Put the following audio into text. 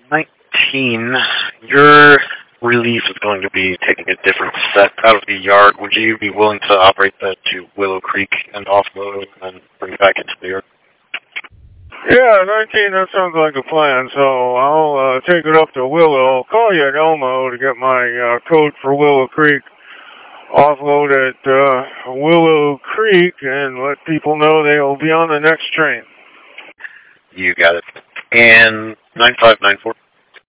19, your relief is going to be taking a different set out of the yard. Would you be willing to operate that to Willow Creek and offload and then bring it back into the yard? Yeah, 19, that sounds like a plan, so I'll take it up to Willow. I'll call you at Elmo to get my code for Willow Creek. Offload at Willow Creek and let people know they'll be on the next train. You got it. And 9594.